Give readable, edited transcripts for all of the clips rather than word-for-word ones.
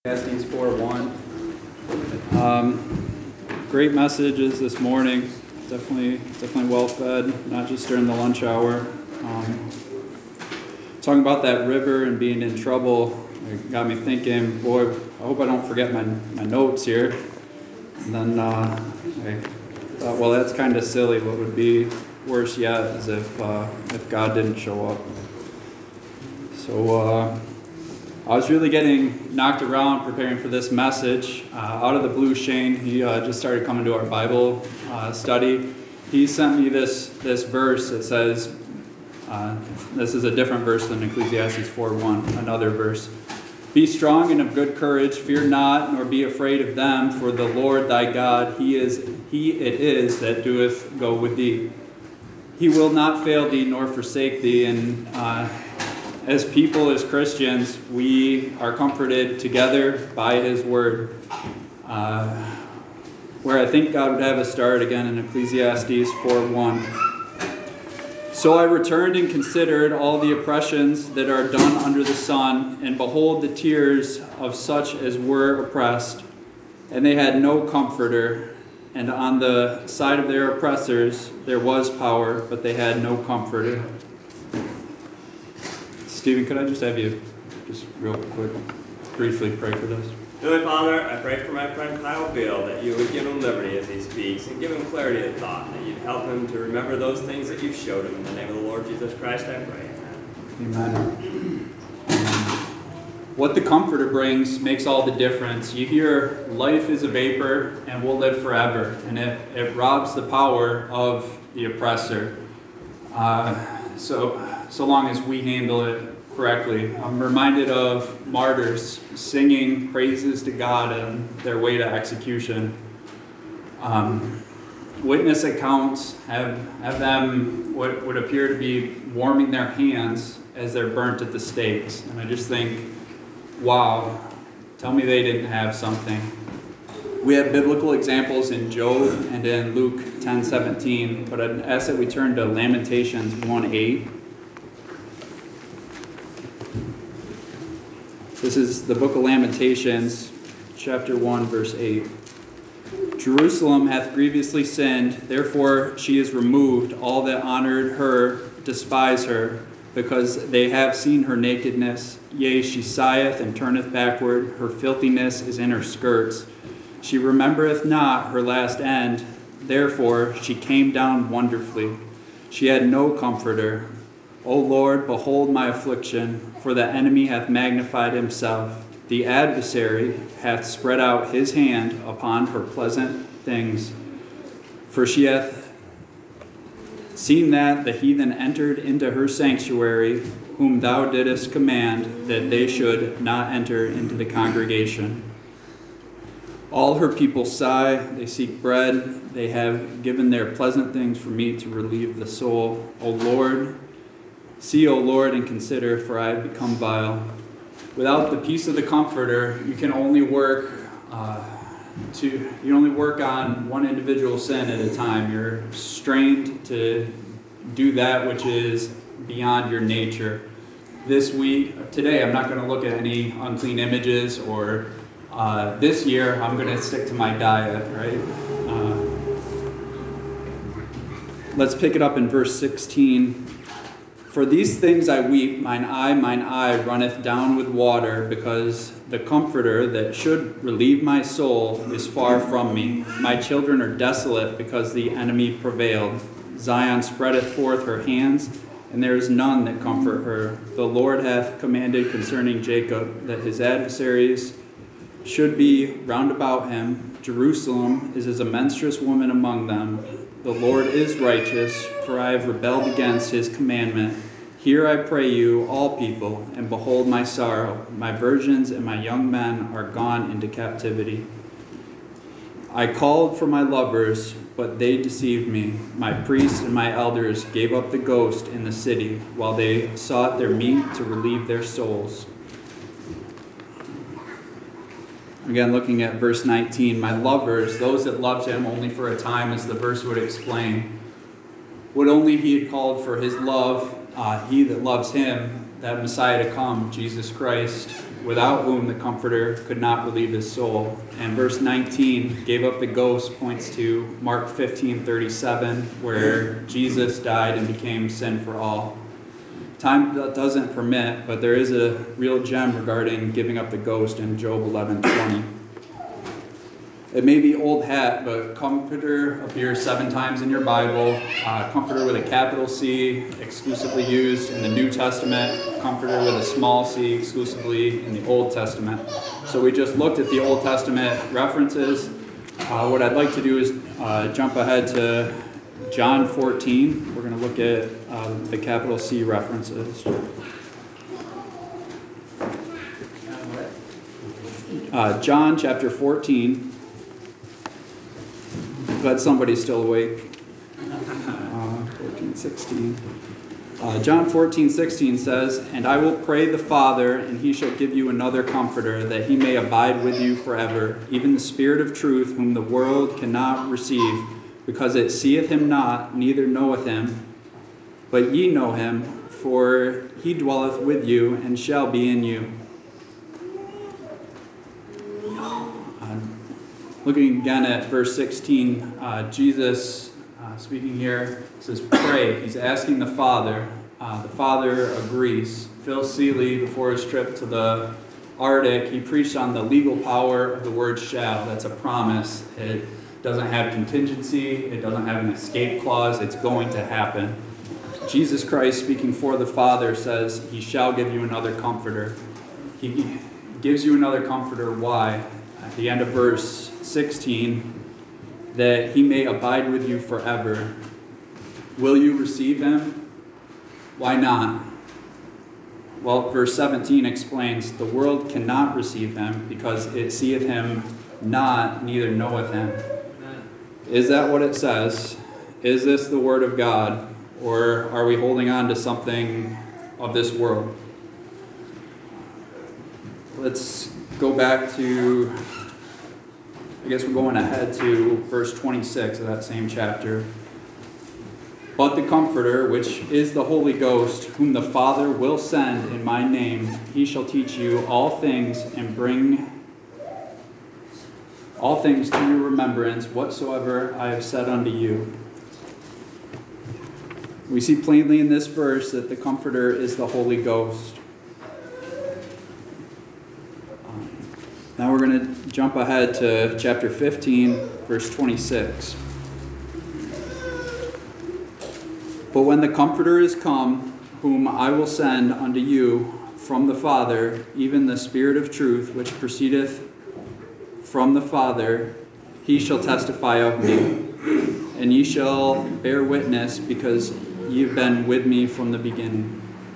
Ecclesiastes 4:1. Great messages this morning. Definitely well fed, not just during the lunch hour. Talking about that river and being in trouble, it got me thinking, boy, I hope I don't forget my notes here. And then I thought, well, that's kind of silly. What would be worse yet is if God didn't show up. So I was really getting knocked around preparing for this message. Out of the blue, Shane, he just started coming to our Bible study. He sent me this verse that says, this is a different verse than Ecclesiastes 4:1, another verse. Be strong and of good courage, fear not, nor be afraid of them, for the Lord thy God, He it is that doeth go with thee. He will not fail thee nor forsake thee. And as people, as Christians, we are comforted together by His Word. Where I think God would have us start again in Ecclesiastes 4:1. So I returned and considered all the oppressions that are done under the sun, and behold the tears of such as were oppressed, and they had no comforter. And on the side of their oppressors there was power, but they had no comforter. Stephen, could I just have you just real quick, briefly pray for this? Heavenly Father, I pray for my friend Kyle Bill that you would give him liberty as he speaks and give him clarity of thought, that you'd help him to remember those things that you've showed him. In the name of the Lord Jesus Christ, I pray. Amen. What the Comforter brings makes all the difference. You hear life is a vapor and we'll live forever, and it robs the power of the oppressor. So long as we handle it correctly. I'm reminded of martyrs singing praises to God on their way to execution. Witness accounts have them what would appear to be warming their hands as they're burnt at the stakes. And I just think, wow, tell me they didn't have something. We have biblical examples in Job and in Luke 10:17, but I'd ask that we turn to Lamentations 1:8. This is the book of Lamentations, chapter 1, verse 8. Jerusalem hath grievously sinned, therefore she is removed. All that honored her despise her, because they have seen her nakedness. Yea, she sigheth and turneth backward. Her filthiness is in her skirts. She remembereth not her last end. Therefore she came down wonderfully. She had no comforter. O Lord, behold my affliction, for the enemy hath magnified himself. The adversary hath spread out his hand upon her pleasant things. For she hath seen that the heathen entered into her sanctuary, whom thou didst command that they should not enter into the congregation. All her people sigh, they seek bread, they have given their pleasant things for me to relieve the soul. O Lord, see, O Lord, and consider, for I have become vile. Without the peace of the Comforter, you can only work on one individual sin at a time. You're strained to do that which is beyond your nature. Today, I'm not going to look at any unclean images, or this year, I'm going to stick to my diet, right? Let's pick it up in verse 16. For these things I weep, mine eye runneth down with water, because the Comforter that should relieve my soul is far from me. My children are desolate, because the enemy prevailed. Zion spreadeth forth her hands, and there is none that comfort her. The Lord hath commanded concerning Jacob, that his adversaries should be round about him. Jerusalem is as a menstruous woman among them. The Lord is righteous, for I have rebelled against his commandment. Hear, I pray you, all people, and behold my sorrow. My virgins and my young men are gone into captivity. I called for my lovers, but they deceived me. My priests and my elders gave up the ghost in the city, while they sought their meat to relieve their souls. Again, looking at verse 19, my lovers, those that loved him only for a time, as the verse would explain, would only he had called for his love, he that loves him, that Messiah to come, Jesus Christ, without whom the Comforter could not relieve his soul. And verse 19, gave up the ghost, points to Mark 15:37, where Jesus died and became sin for all. Time doesn't permit, but there is a real gem regarding giving up the ghost in Job 11:20. It may be old hat, but Comforter appears 7 times in your Bible. Comforter with a capital C, exclusively used in the New Testament. Comforter with a small c, exclusively in the Old Testament. So we just looked at the Old Testament references. What I'd like to do is jump ahead to John 14. We're going to look at the capital C references. John chapter 14. But somebody's still awake. 14:16. John 14:16 says, "And I will pray the Father, and he shall give you another Comforter, that he may abide with you forever, even the Spirit of truth, whom the world cannot receive, because it seeth him not, neither knoweth him. But ye know him, for he dwelleth with you, and shall be in you." Looking again at verse 16, Jesus speaking here says, pray. He's asking the Father. The Father agrees. Phil Seeley, before his trip to the Arctic, he preached on the legal power of the word shall. That's a promise. It doesn't have contingency. It doesn't have an escape clause. It's going to happen. Jesus Christ, speaking for the Father, says, he shall give you another Comforter. He gives you another Comforter. Why? At the end of verse 16, that he may abide with you forever. Will you receive him? Why not? Well, verse 17 explains, the world cannot receive him, because it seeth him not, neither knoweth him. Is that what it says? Is this the word of God? Or are we holding on to something of this world? Let's go back to, I guess we're going ahead to verse 26 of that same chapter. But the Comforter, which is the Holy Ghost, whom the Father will send in my name, he shall teach you all things and bring all things to your remembrance, whatsoever I have said unto you. We see plainly in this verse that the Comforter is the Holy Ghost. Now we're going to jump ahead to chapter 15, verse 26. But when the Comforter is come, whom I will send unto you from the Father, even the Spirit of truth, which proceedeth from the Father, he shall testify of me. And ye shall bear witness, because ye have been with me from the beginning.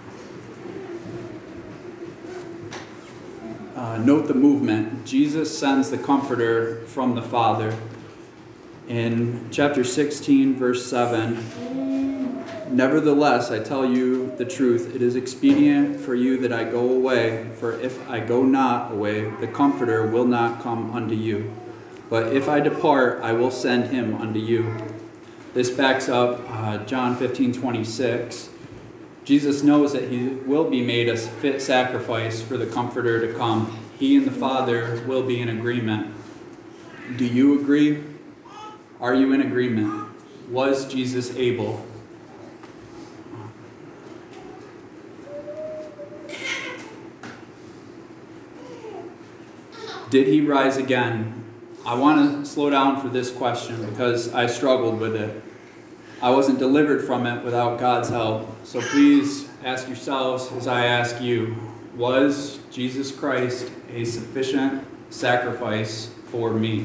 Note the movement. Jesus sends the Comforter from the Father. In chapter 16, verse 7, nevertheless, I tell you the truth, it is expedient for you that I go away, for if I go not away, the Comforter will not come unto you. But if I depart, I will send him unto you. This backs up John 15:26. Jesus knows that he will be made a fit sacrifice for the Comforter to come. He and the Father will be in agreement. Do you agree? Are you in agreement? Was Jesus able? Did he rise again? I want to slow down for this question because I struggled with it. I wasn't delivered from it without God's help. So please ask yourselves as I ask you, was Jesus Christ a sufficient sacrifice for me?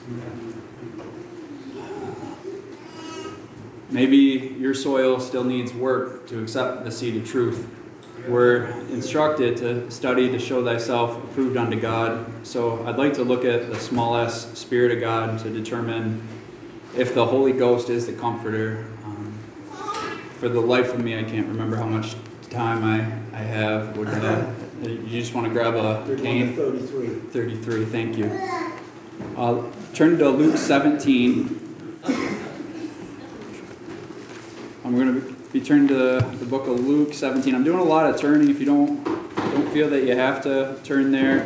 Maybe your soil still needs work to accept the seed of truth. We're instructed to study to show thyself approved unto God. So I'd like to look at the small s, Spirit of God, to determine if the Holy Ghost is the Comforter. For the life of me, I can't remember how much time I have. You just want to grab a cane? 33. 33, thank you. Turn to Luke 17. I'm going to be turning to the book of Luke 17. I'm doing a lot of turning. If you don't don't feel that you have to turn there.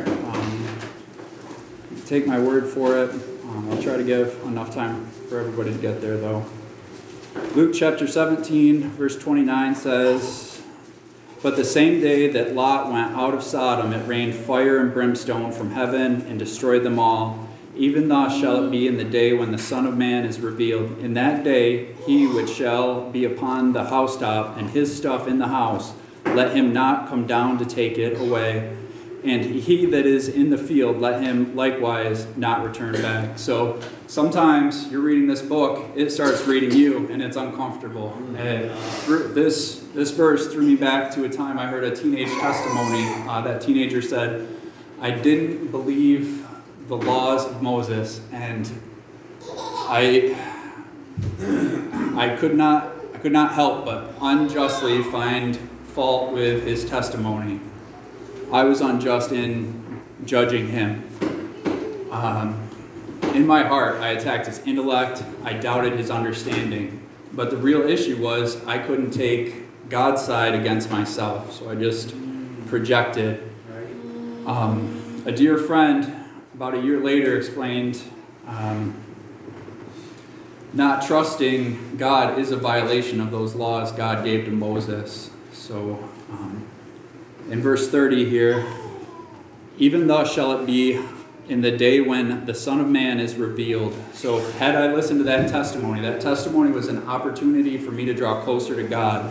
Take my word for it. I'll try to give enough time for everybody to get there, though. Luke chapter 17, verse 29 says, "But the same day that Lot went out of Sodom, it rained fire and brimstone from heaven and destroyed them all. Even thus shall it be in the day when the Son of Man is revealed. In that day he which shall be upon the housetop and his stuff in the house, let him not come down to take it away. And he that is in the field, let him likewise not return back." So sometimes you're reading this book, it starts reading you, and it's uncomfortable. And this verse threw me back to a time I heard a teenage testimony. That teenager said, "I didn't believe the laws of Moses, and I could not help but unjustly find fault with his testimony. I was unjust in judging him. In my heart, I attacked his intellect. I doubted his understanding. But the real issue was I couldn't take God's side against myself, so I just projected." A dear friend, about a year later, explained not trusting God is a violation of those laws God gave to Moses. So in verse 30 here, "Even thus shall it be in the day when the Son of Man is revealed." So had I listened to that testimony was an opportunity for me to draw closer to God.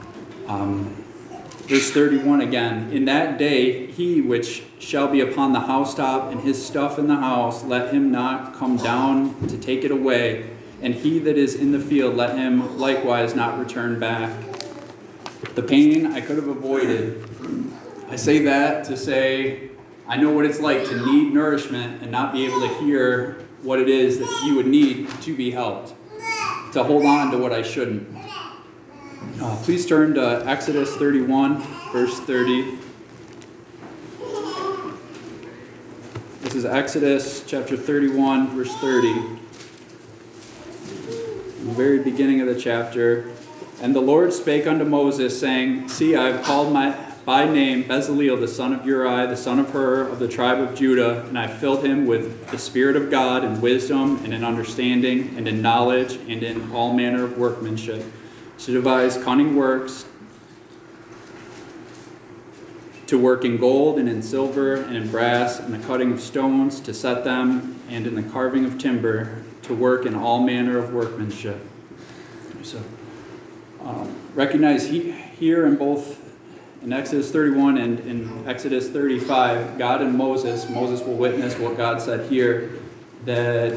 Verse 31 again, "In that day he which shall be upon the housetop and his stuff in the house, let him not come down to take it away. And he that is in the field, let him likewise not return back." The pain I could have avoided. I say that to say I know what it's like to need nourishment and not be able to hear what it is that you would need to be helped, to hold on to what I shouldn't. Please turn to Exodus 31, verse 30. This is Exodus chapter 31, verse 30. The very beginning of the chapter. "And the Lord spake unto Moses, saying, See, I have called by name Bezaleel, the son of Uri, the son of Hur, of the tribe of Judah, and I have filled him with the Spirit of God, in wisdom, and in understanding, and in knowledge, and in all manner of workmanship, to devise cunning works, to work in gold, and in silver, and in brass, and the cutting of stones, to set them, and in the carving of timber, to work in all manner of workmanship." So recognize here in both in Exodus 31 and in Exodus 35, God and Moses will witness what God said here, that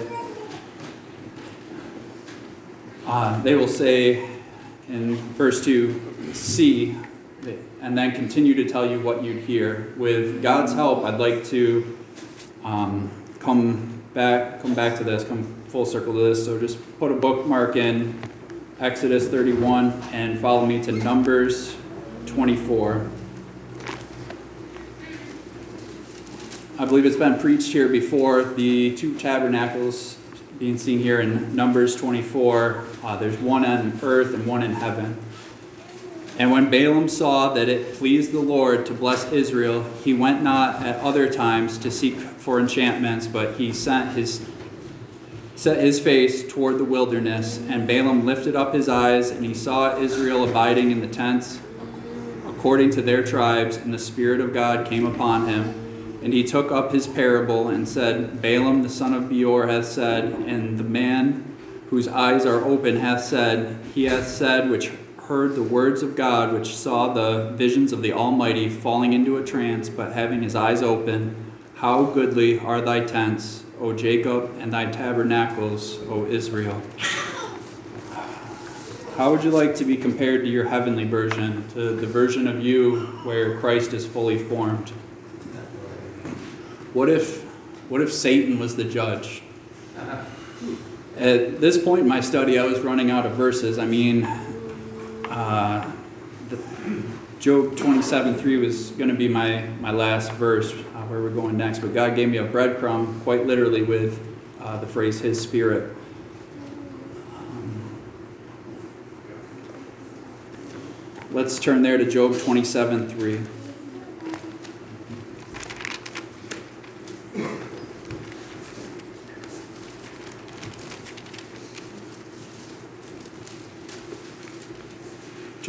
they will say in verse 2, "See," and then continue to tell you what you'd hear. With God's help, I'd like to come back to this, come full circle to this. So just put a bookmark in Exodus 31 and follow me to Numbers 24. I believe it's been preached here before, the two tabernacles being seen here in Numbers 24. There's one on earth and one in heaven. "And when Balaam saw that it pleased the Lord to bless Israel, he went not at other times to seek for enchantments, but he set his face toward the wilderness. And Balaam lifted up his eyes, and he saw Israel abiding in the tents according to their tribes, and the Spirit of God came upon him. And he took up his parable and said, Balaam the son of Beor hath said, and the man whose eyes are open hath said, he hath said, which heard the words of God, which saw the visions of the Almighty, falling into a trance, but having his eyes open. How goodly are thy tents, O Jacob, and thy tabernacles, O Israel." How would you like to be compared to your heavenly version, to the version of you where Christ is fully formed? What if Satan was the judge? At this point in my study, I was running out of verses. I mean, Job 27:3 was going to be my last verse, where we're going next. But God gave me a breadcrumb, quite literally, with the phrase, His Spirit. Let's turn there to Job 27:3.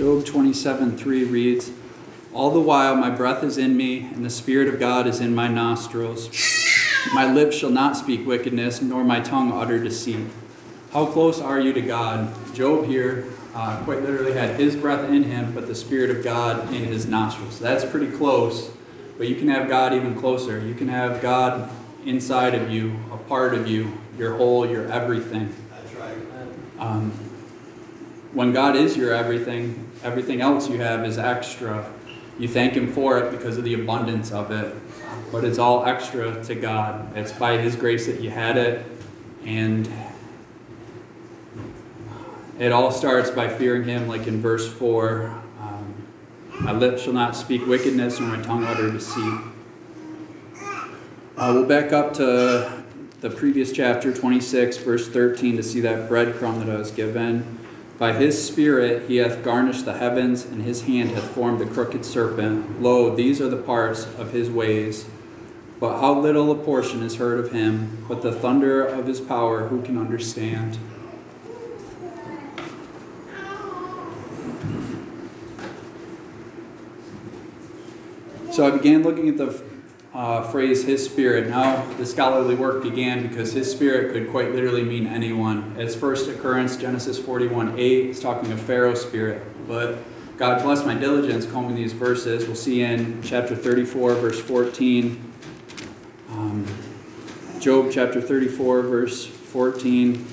Job 27:3 reads, "All the while my breath is in me, and the Spirit of God is in my nostrils. My lips shall not speak wickedness, nor my tongue utter deceit." How close are you to God? Job here quite literally had his breath in him, but the Spirit of God in his nostrils. That's pretty close, but you can have God even closer. You can have God inside of you, a part of you, your whole, your everything. That's right. When God is your everything, everything else you have is extra. You thank Him for it because of the abundance of it, but it's all extra to God. It's by His grace that you had it, and it all starts by fearing Him, like in verse 4. My lips shall not speak wickedness, nor my tongue utter deceit. We'll back up to the previous chapter, 26, verse 13, to see that breadcrumb that I was given. By His Spirit He hath garnished the heavens, and His hand hath formed the crooked serpent. Lo, these are the parts of His ways. But how little a portion is heard of Him, but the thunder of His power who can understand? So I began looking at the phrase His Spirit. Now the scholarly work began because His Spirit could quite literally mean anyone. Its first occurrence, Genesis 41:8, is talking of Pharaoh's spirit. But God bless my diligence combing these verses. We'll see in chapter 34, verse 14. Job chapter 34, verse 14.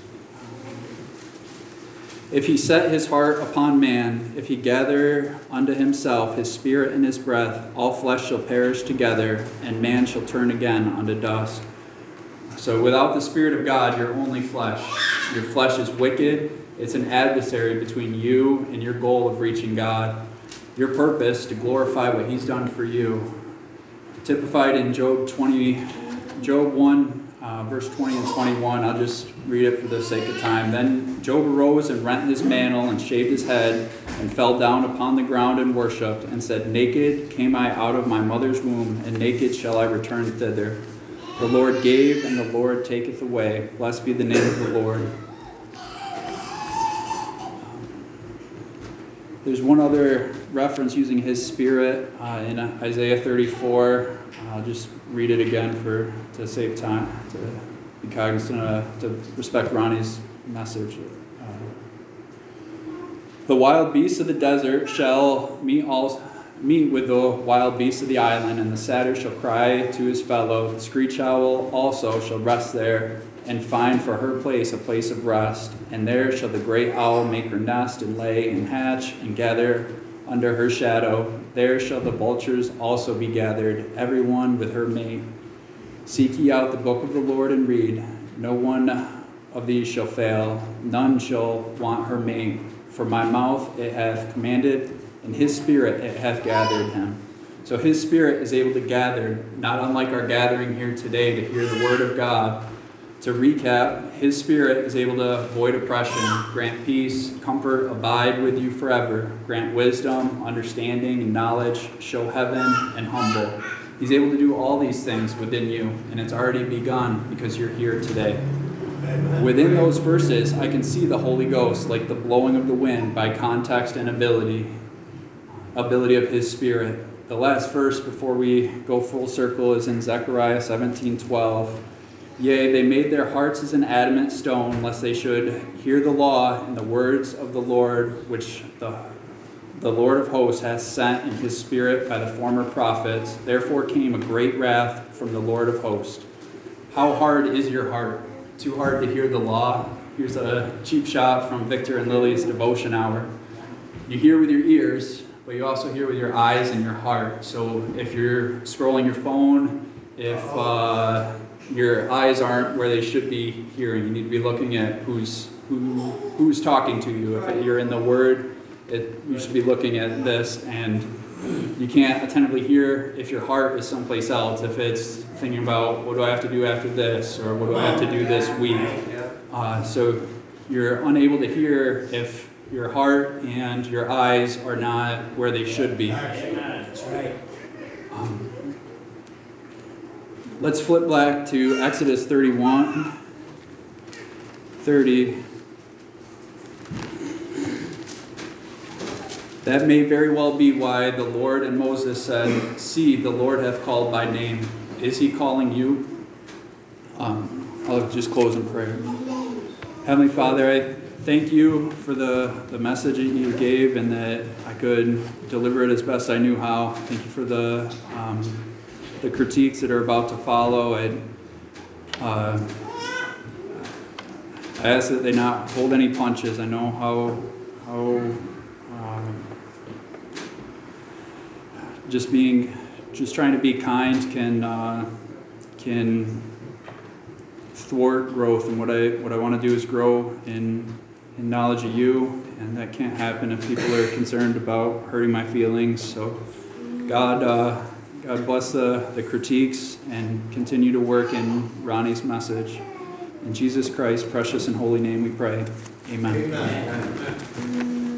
If He set His heart upon man, if He gather unto Himself His spirit and His breath, all flesh shall perish together, and man shall turn again unto dust. So without the Spirit of God, you're only flesh. Your flesh is wicked. It's an adversary between you and your goal of reaching God. Your purpose to glorify what He's done for you. Typified in Job 1, verse 20 and 21. I'll just read it for the sake of time. Then Job arose and rent his mantle and shaved his head and fell down upon the ground and worshipped and said, "Naked came I out of my mother's womb, and naked shall I return thither. The Lord gave, and the Lord taketh away. Blessed be the name of the Lord." There's one other reference using His Spirit in Isaiah 34. I'll just read it again to save time, to be cognizant, to respect Ronnie's message. The wild beasts of the desert shall meet with the wild beasts of the island, and the satyr shall cry to his fellow. The screech owl also shall rest there, and find for her place a place of rest. And there shall the great owl make her nest, and lay, and hatch, and gather under her shadow. There shall the vultures also be gathered, every one with her mate. Seek ye out the book of the Lord and read. No one of these shall fail, none shall want her mate. For my mouth it hath commanded, and His Spirit it hath gathered him. So His Spirit is able to gather, not unlike our gathering here today to hear the Word of God. To recap, His Spirit is able to avoid oppression, grant peace, comfort, abide with you forever, grant wisdom, understanding, and knowledge, show heaven, and humble. He's able to do all these things within you, and it's already begun because you're here today. Within those verses, I can see the Holy Ghost like the blowing of the wind by context and ability of His Spirit. The last verse before we go full circle is in Zechariah 17:12. Yea, they made their hearts as an adamant stone, lest they should hear the law and the words of the Lord, which the Lord of hosts hath sent in His Spirit by the former prophets. Therefore came a great wrath from the Lord of hosts. How hard is your heart? Too hard to hear the law? Here's a cheap shot from Victor and Lily's devotion hour. You hear with your ears, but you also hear with your eyes and your heart. So if you're scrolling your phone, if your eyes aren't where they should be hearing, you need to be looking at who's talking to you. If you're in the Word, you should be looking at this, and you can't attentively hear if your heart is someplace else, if it's thinking about, what do I have to do after this, or what do I have to do this week. So you're unable to hear if your heart and your eyes are not where they should be. That's right. Let's flip back to Exodus 30. That may very well be why the Lord and Moses said, "See, the Lord hath called by name." Is he calling you? I'll just close in prayer. Heavenly Father, I thank you for the message that you gave and that I could deliver it as best I knew how. Thank you for the critiques that are about to follow. I ask that they not hold any punches. I know how just trying to be kind can thwart growth, and what I want to do is grow in knowledge of you, and that can't happen if people are concerned about hurting my feelings. So God bless the critiques and continue to work in Ronnie's message. In Jesus Christ's precious and holy name we pray. Amen. Amen.